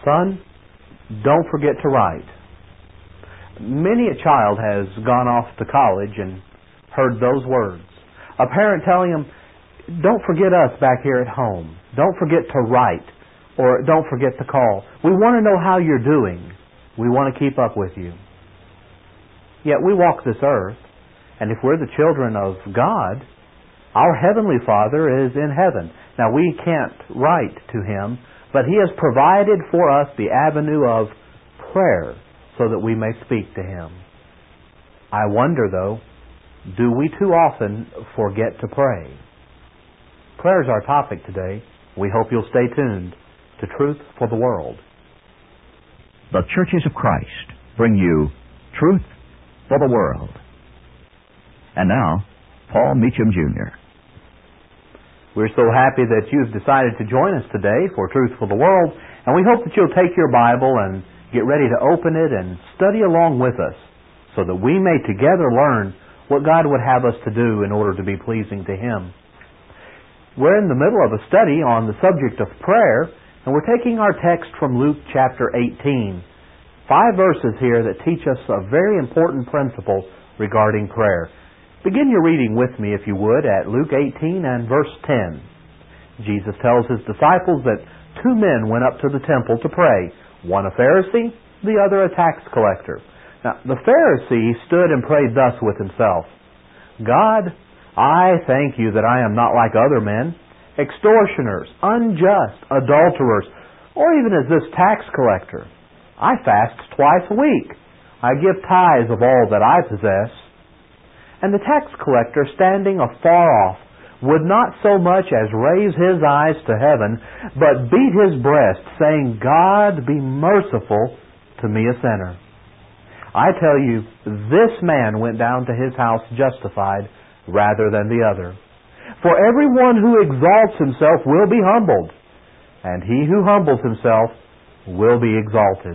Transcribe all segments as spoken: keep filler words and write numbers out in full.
son, don't forget to write. Many a child has gone off to college and heard those words. A parent telling them, don't forget us back here at home. Don't forget to write, or don't forget to call. We want to know how you're doing. We want to keep up with you. Yet we walk this earth, and if we're the children of God, our Heavenly Father is in heaven. Now we can't write to Him, but He has provided for us the avenue of prayer so that we may speak to Him. I wonder, though, do we too often forget to pray? Prayer is our topic today. We hope you'll stay tuned to Truth for the World. The Churches of Christ bring you Truth for the World. And now, Paul Meacham, Junior We're so happy that you've decided to join us today for Truth for the World, and we hope that you'll take your Bible and get ready to open it and study along with us so that we may together learn what God would have us to do in order to be pleasing to Him. We're in the middle of a study on the subject of prayer, and we're taking our text from Luke chapter eighteen. Five verses here that teach us a very important principle regarding prayer. Begin your reading with me, if you would, at Luke eighteen and verse ten. Jesus tells His disciples that two men went up to the temple to pray, one a Pharisee, the other a tax collector. Now, the Pharisee stood and prayed thus with himself, God, I thank you that I am not like other men, extortioners, unjust, adulterers, or even as this tax collector. I fast twice a week. I give tithes of all that I possess. And the tax collector, standing afar off, would not so much as raise his eyes to heaven, but beat his breast, saying, God, be merciful to me a sinner. I tell you, this man went down to his house justified rather than the other. For everyone who exalts himself will be humbled, and he who humbles himself will be exalted.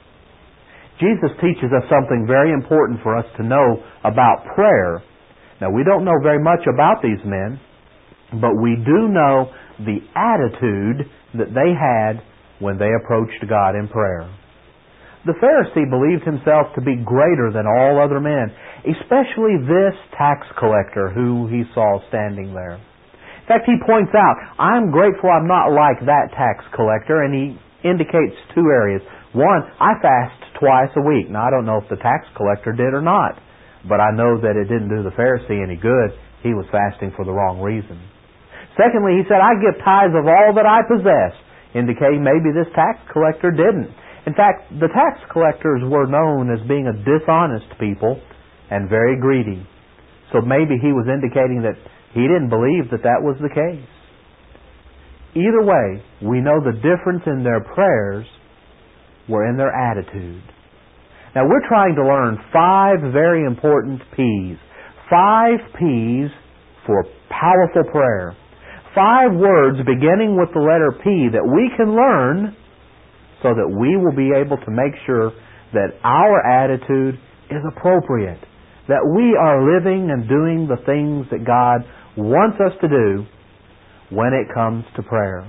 Jesus teaches us something very important for us to know about prayer. Now, we don't know very much about these men, but we do know the attitude that they had when they approached God in prayer. The Pharisee believed himself to be greater than all other men, especially this tax collector who he saw standing there. In fact, he points out, I'm grateful I'm not like that tax collector, and he indicates two areas. One, I fast twice a week. Now, I don't know if the tax collector did or not, but I know that it didn't do the Pharisee any good. He was fasting for the wrong reason. Secondly, he said, I give tithes of all that I possess, indicating maybe this tax collector didn't. In fact, the tax collectors were known as being a dishonest people and very greedy. So maybe he was indicating that he didn't believe that that was the case. Either way, we know the difference in their prayers were in their attitude. Now, we're trying to learn five very important P's. Five P's for powerful prayer. Five words beginning with the letter P that we can learn so that we will be able to make sure that our attitude is appropriate, that we are living and doing the things that God wants us to do when it comes to prayer.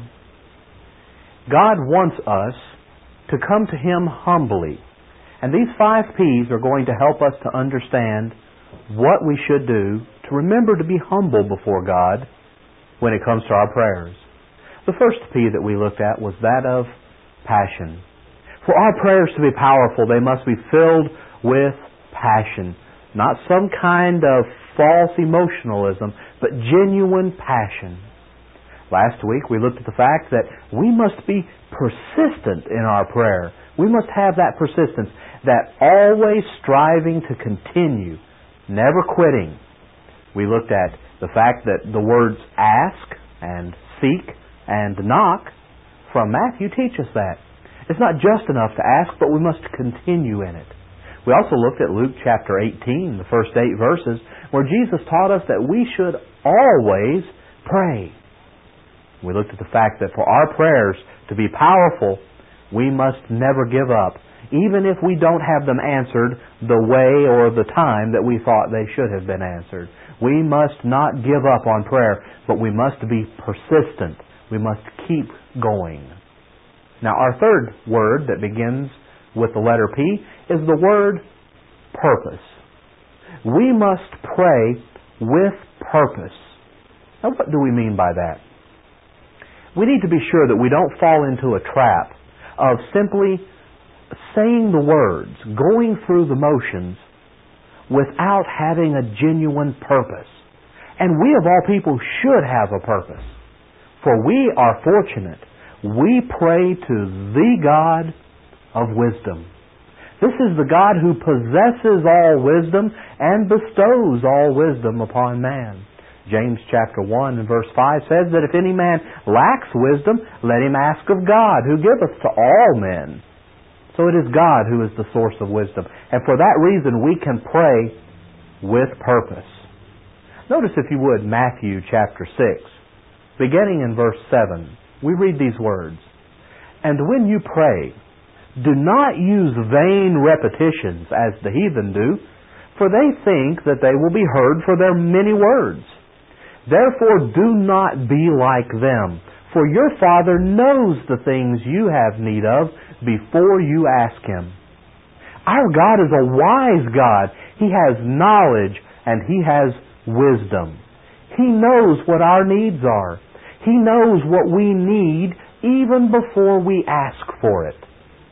God wants us to come to Him humbly. And these five P's are going to help us to understand what we should do to remember to be humble before God when it comes to our prayers. The first P that we looked at was that of passion. For our prayers to be powerful, they must be filled with passion. Not some kind of false emotionalism, but genuine passion. Last week we looked at the fact that we must be persistent in our prayer. We must have that persistence, that always striving to continue, never quitting. We looked at the fact that the words ask and seek and knock from Matthew teach us that. It's not just enough to ask, but we must continue in it. We also looked at Luke chapter eighteen, the first eight verses, where Jesus taught us that we should always pray. We looked at the fact that for our prayers to be powerful, we must never give up, even if we don't have them answered the way or the time that we thought they should have been answered. We must not give up on prayer, but we must be persistent. We must keep going. Now, our third word that begins with the letter P is the word purpose. We must pray with purpose. Now, what do we mean by that? We need to be sure that we don't fall into a trap of simply saying the words, going through the motions, without having a genuine purpose. And we of all people should have a purpose. For we are fortunate. We pray to the God of wisdom. This is the God who possesses all wisdom and bestows all wisdom upon man. James chapter one and verse five says that if any man lacks wisdom, let him ask of God, who giveth to all men. So it is God who is the source of wisdom. And for that reason we can pray with purpose. Notice, if you would, Matthew chapter six, beginning in verse seven. We read these words, "And when you pray, do not use vain repetitions as the heathen do, for they think that they will be heard for their many words. Therefore do not be like them, for your Father knows the things you have need of before you ask Him." Our God is a wise God. He has knowledge and He has wisdom. He knows what our needs are. He knows what we need even before we ask for it.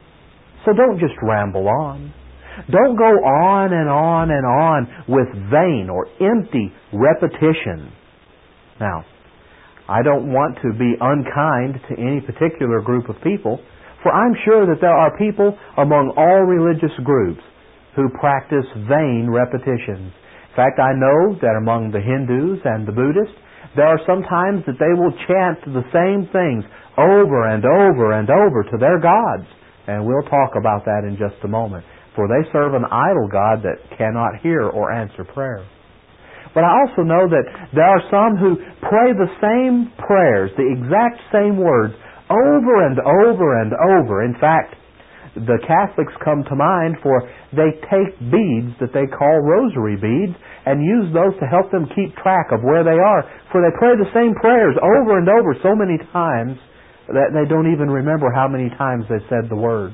So don't just ramble on. Don't go on and on and on with vain or empty repetition. Now, I don't want to be unkind to any particular group of people, for I'm sure that there are people among all religious groups who practice vain repetitions. In fact, I know that among the Hindus and the Buddhists, there are some times that they will chant the same things over and over and over to their gods. And we'll talk about that in just a moment. For they serve an idol god that cannot hear or answer prayer. But I also know that there are some who pray the same prayers, the exact same words, over and over and over. In fact, the Catholics come to mind, for they take beads that they call rosary beads and use those to help them keep track of where they are. For they pray the same prayers over and over so many times that they don't even remember how many times they said the words.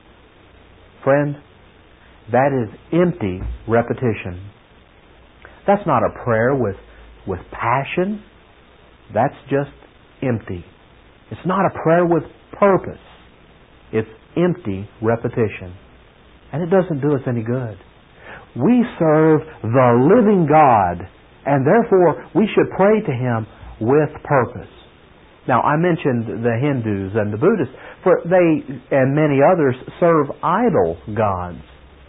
Friend, that is empty repetition. That's not a prayer with, with passion. That's just empty. It's not a prayer with purpose. It's empty repetition. And it doesn't do us any good. We serve the living God, and therefore we should pray to Him with purpose. Now, I mentioned the Hindus and the Buddhists, for they and many others serve idol gods.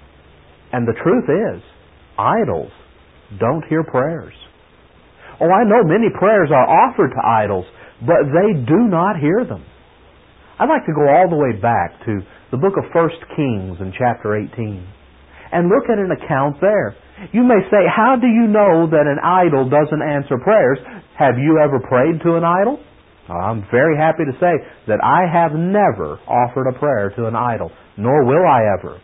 And the truth is, idols don't hear prayers. Oh, I know many prayers are offered to idols, but they do not hear them. I'd like to go all the way back to the book of First Kings in chapter eighteen and look at an account there. You may say, how do you know that an idol doesn't answer prayers? Have you ever prayed to an idol? I'm very happy to say that I have never offered a prayer to an idol, nor will I ever.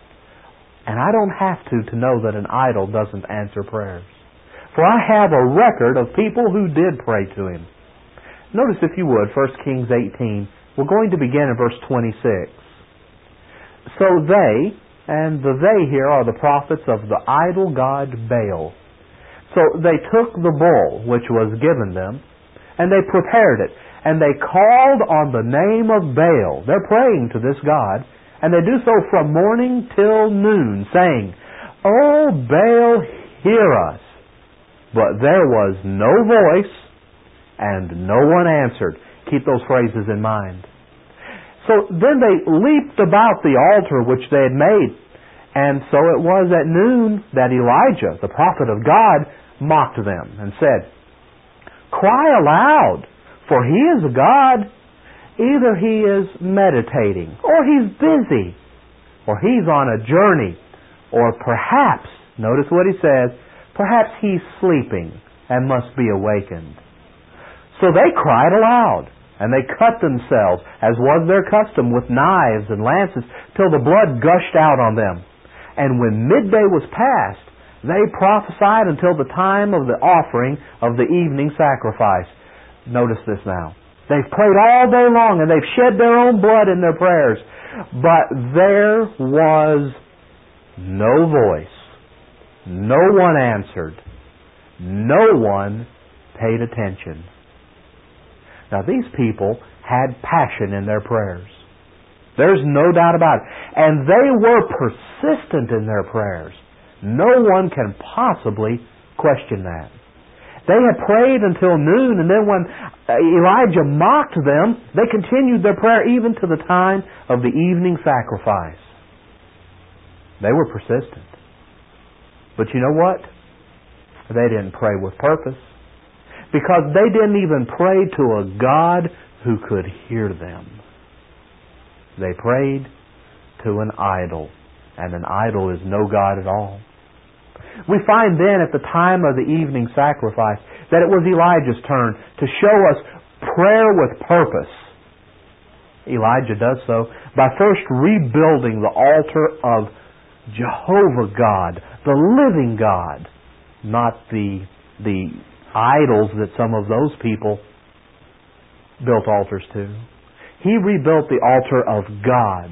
And I don't have to to know that an idol doesn't answer prayers. For I have a record of people who did pray to Him. Notice, if you would, First Kings eighteen. We're going to begin in verse twenty-six. So they, and the they here are the prophets of the idol god Baal. So they took the bull which was given them, and they prepared it, and they called on the name of Baal. They're praying to this god, and they do so from morning till noon, saying, "O Baal, hear us." But there was no voice, and no one answered. Keep those phrases in mind. So then they leaped about the altar which they had made. And so it was at noon that Elijah, the prophet of God, mocked them and said, "Cry aloud, for he is a god. Either he is meditating, or he's busy, or he's on a journey, or perhaps," notice what he says, "perhaps he's sleeping and must be awakened." So they cried aloud, and they cut themselves, as was their custom, with knives and lances, till the blood gushed out on them. And when midday was past, they prophesied until the time of the offering of the evening sacrifice. Notice this now. They've prayed all day long and they've shed their own blood in their prayers. But there was no voice. No one answered. No one paid attention. Now these people had passion in their prayers. There's no doubt about it. And they were persistent in their prayers. No one can possibly question that. They had prayed until noon, and then when Elijah mocked them, they continued their prayer even to the time of the evening sacrifice. They were persistent. But you know what? They didn't pray with purpose. Because they didn't even pray to a God who could hear them. They prayed to an idol. And an idol is no God at all. We find then at the time of the evening sacrifice that it was Elijah's turn to show us prayer with purpose. Elijah does so by first rebuilding the altar of Jehovah God, the living God, not the, the idols that some of those people built altars to. He rebuilt the altar of God.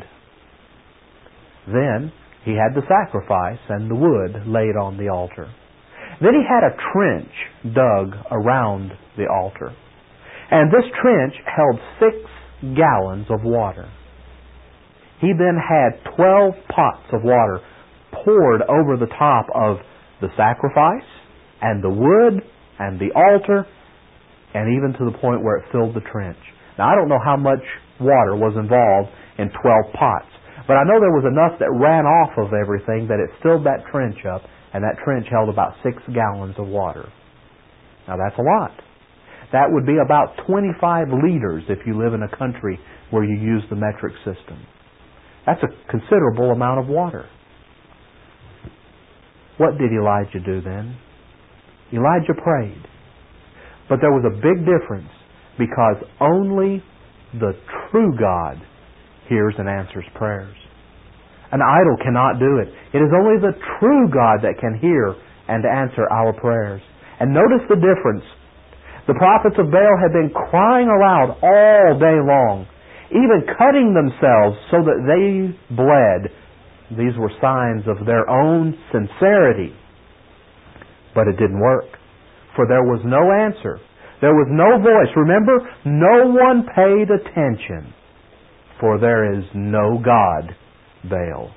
Then he had the sacrifice and the wood laid on the altar. Then he had a trench dug around the altar. And this trench held six gallons of water. He then had twelve pots of water poured over the top of the sacrifice and the wood and the altar, and even to the point where it filled the trench. Now I don't know how much water was involved in twelve pots. But I know there was enough that ran off of everything that it filled that trench up, and that trench held about six gallons of water. Now that's a lot. That would be about twenty-five liters if you live in a country where you use the metric system. That's a considerable amount of water. What did Elijah do then? Elijah prayed. But there was a big difference, because only the true God hears and answers prayers. An idol cannot do it. It is only the true God that can hear and answer our prayers. And notice the difference. The prophets of Baal had been crying aloud all day long, even cutting themselves so that they bled. These were signs of their own sincerity. But it didn't work, for there was no answer. There was no voice. Remember, no one paid attention. For there is no God, Baal.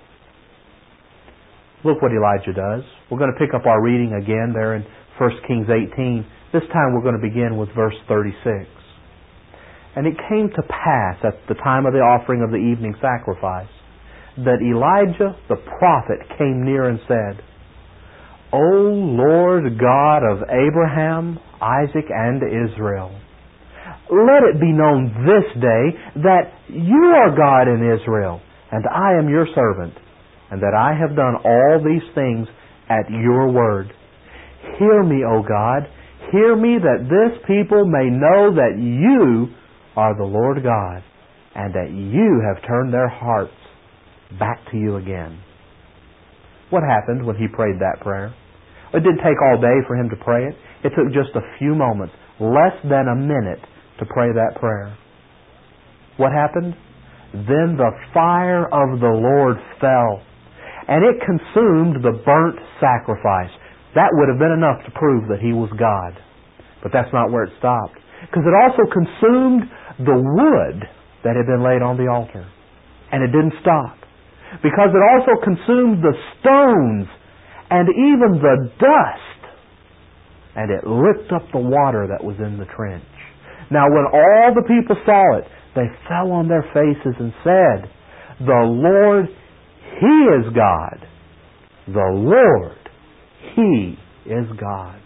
Look what Elijah does. We're going to pick up our reading again there in First Kings eighteen. This time we're going to begin with verse thirty-six. And it came to pass at the time of the offering of the evening sacrifice that Elijah the prophet came near and said, O Lord God of Abraham, Isaac, and Israel, let it be known this day that you are God in Israel, and I am your servant, and that I have done all these things at your word. Hear me, O God, hear me, that this people may know that you are the Lord God, and that you have turned their hearts back to you again. What happened when he prayed that prayer? It didn't take all day for him to pray it. It took just a few moments, less than a minute, to pray that prayer. What happened? Then the fire of the Lord fell, and it consumed the burnt sacrifice. That would have been enough to prove that he was God. But that's not where it stopped. Because it also consumed the wood that had been laid on the altar. And it didn't stop. Because it also consumed the stones and even the dust. And it licked up the water that was in the trench. Now when all the people saw it, they fell on their faces and said, The Lord, He is God. The Lord, He is God.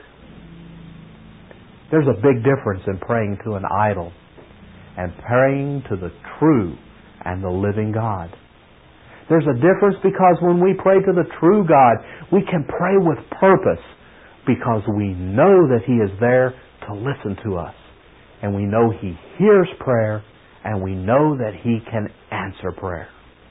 There's a big difference in praying to an idol and praying to the true and the living God. There's a difference because when we pray to the true God, we can pray with purpose because we know that He is there to listen to us. And we know He hears prayer, and we know that He can answer prayer.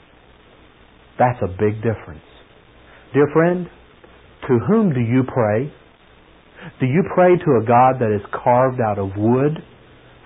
That's a big difference. Dear friend, to whom do you pray? Do you pray to a God that is carved out of wood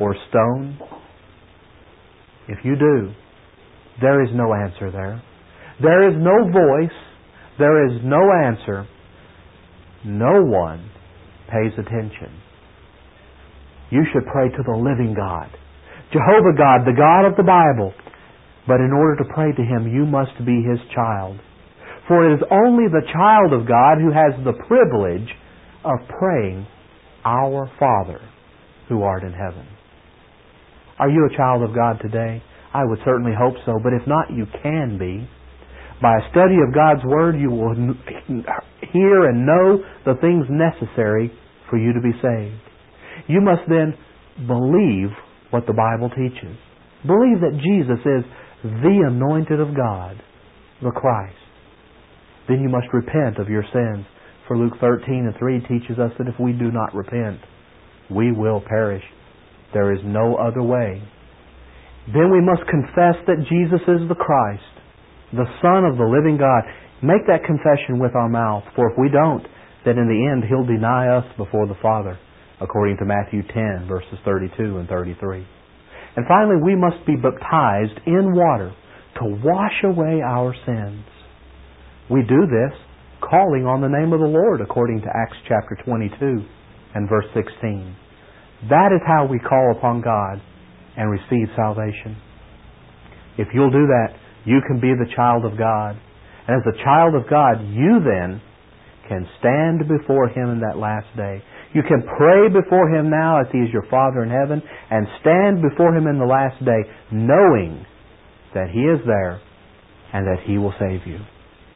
or stone? If you do, there is no answer there. There is no voice. There is no answer. No one pays attention. You should pray to the living God, Jehovah God, the God of the Bible. But in order to pray to Him, you must be His child. For it is only the child of God who has the privilege of praying, Our Father, who art in heaven. Are you a child of God today? I would certainly hope so, but if not, you can be. By a study of God's Word, you will hear and know the things necessary for you to be saved. You must then believe what the Bible teaches. Believe that Jesus is the anointed of God, the Christ. Then you must repent of your sins. For Luke thirteen and three teaches us that if we do not repent, we will perish. There is no other way. Then we must confess that Jesus is the Christ, the Son of the living God. Make that confession with our mouth, for if we don't, then in the end He'll deny us before the Father, according to Matthew ten, verses thirty-two and thirty-three. And finally, we must be baptized in water to wash away our sins. We do this calling on the name of the Lord, according to Acts chapter twenty-two and verse sixteen. That is how we call upon God and receive salvation. If you'll do that, you can be the child of God. And as a child of God, you then can stand before Him in that last day. You can pray before Him now as He is your Father in heaven, and stand before Him in the last day knowing that He is there and that He will save you.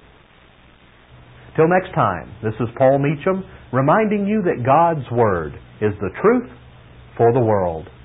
Till next time, this is Paul Meacham reminding you that God's Word is the truth for the world.